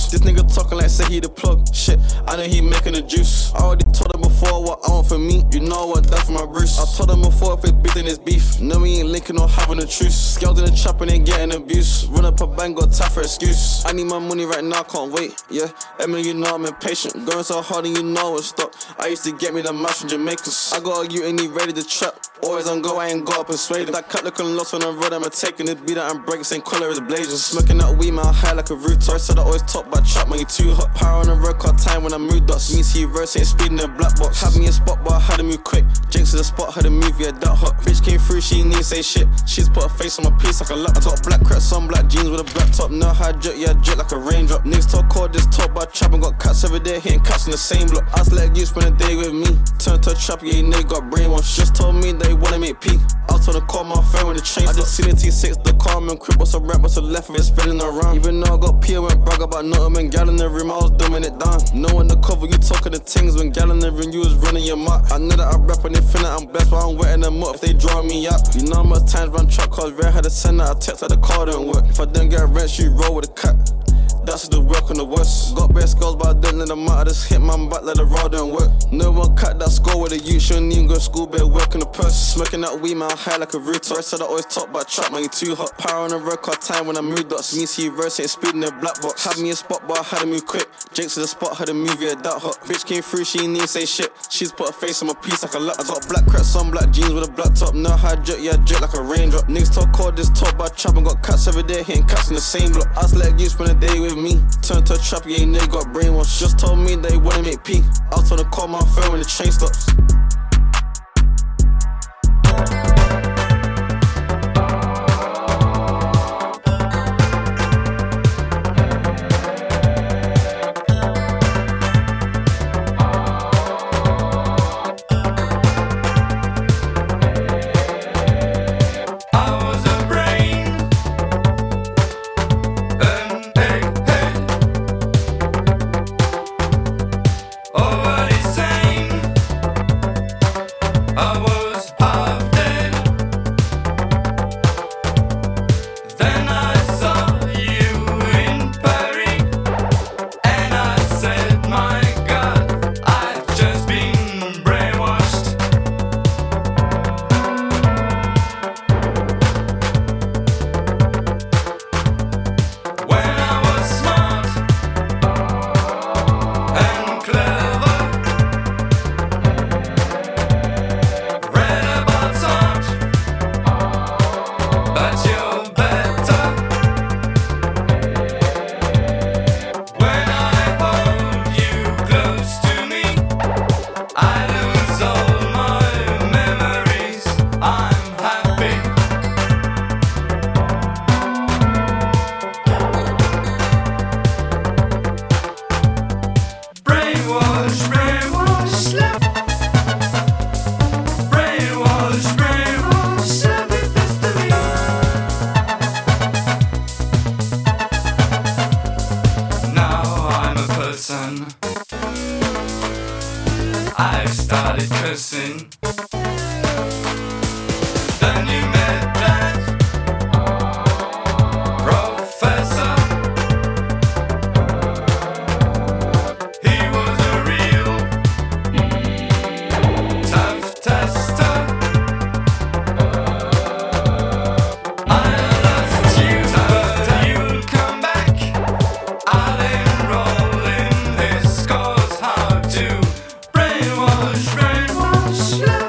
This nigga talking like say he the plug. Shit, I know he making the juice. I already told him before what I want for me. You know what that for my Bruce. I told him before if it's beef then it's beef. No, we ain't linking or having a truce. Scales in the trap and ain't getting abuse. Run up a bang, got time for excuse. I need my money right now, can't wait. Yeah, Emily, you know I'm impatient. Going so hard and you know it's stop. I used to get me the match from Jamaicans. I got a you and he ready to trap. Always on go, I ain't got up persuaded. That cat looking lost on the road, I'm taking it. Beat that and break, same colour as blazing. Smoking that weed, man, high like a root. I said I always top by trap, man, you too hot. Power on the road, car time when I move dots. Me see verse, ain't speeding the black box. Had me a spot, but I had to move quick. Jinx to the spot, had to move, yeah, that hot. Bitch came through, she ain't even say shit. She's put her face on my piece like a laptop. I got black cracks on black jeans with a black top. Know how I drip, yeah, drip like a raindrop. Niggas talk cold, this top by trap and got cats every day, hitting cats in the same block. I just let you spend a day with me. Turn to a trap, yeah, nigga got brainwashed. Just told me they wanna make peak. I was told to call my friend when the train. I just seen the T6, the car man quick, what's a rap, what's a left of it spinning around. Even though I got P, I went brag about nothing, when gal in the room, I was dumbing it down. No one the cover, you talking the things, when gal in the room, you was running your mouth. I know that I rap and they finna, I'm blessed, but I'm wetting them up if they draw me out. You know how much times run truck cars, rare had to send out a text that the car don't work. If I don't get rent, you roll with a cat. That's the work on the worst. Got best girls, but I don't let them out. I just hit my back, let the rod don't work. No one cut that score with a youth. Shouldn't even go to school, better work in the purse. Smoking that weed, man, high like a root. I said I always talk about trap, man, you too hot. Power on the road, car time when I move dots. Me see verse, ain't speeding the black box. Had me a spot, but I had to move quick. Jinx to the spot, had to move, yeah, that hot. Bitch came through, she ain't even say shit. She's put her face on my piece like a laptop. I got black cracks on black jeans with a black top. Know how I drip, yeah, drip like a raindrop. Niggas talk cold, this top by trap and got cats every day, hitting cats in the same block. I just let you spend a day with me. Turn to a trap, yeah, nigga got brainwashed. Just told me they wanna make peak. I was told to call my phone when the train stops. I started cursing. Then you met that professor. He was a real tough tester. I lost you, but you'll come back. I'll enroll in this cause how to brainwash, brainwash.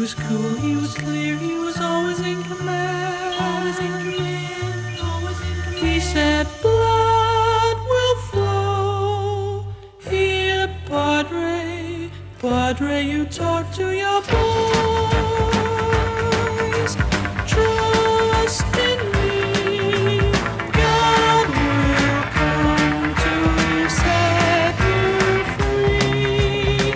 was cool, he was clear, he was always in command. Always in command, always in command. He said, blood will flow. Here, Padre, Padre, you talk to your boys. Trust in me, God will come to set you free.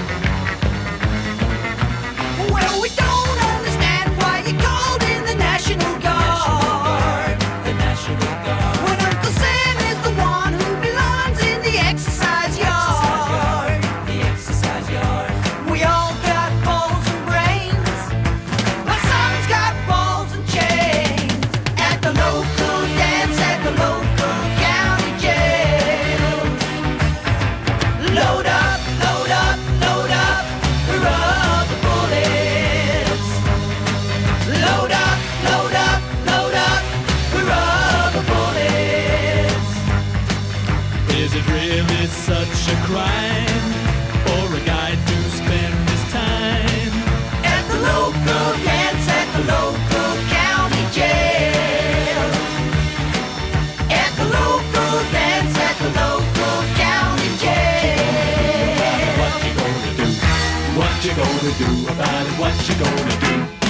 Well, we don't understand why you called in the National Guard. The National Guard. When Uncle Sam is the one who belongs in the exercise yard. The exercise yard. We all got balls and brains. My son's got balls and chains. At the local dance, at the local county jail. Load up, load up, load up, rubber bullets. Load up, load up, load up, rubber bullets. Is it really such a crime for a guy to spend his time? At the local dance, at the local county jail. At the local dance, at the local county jail. What you gonna do? What you gonna do about it? What you gonna do?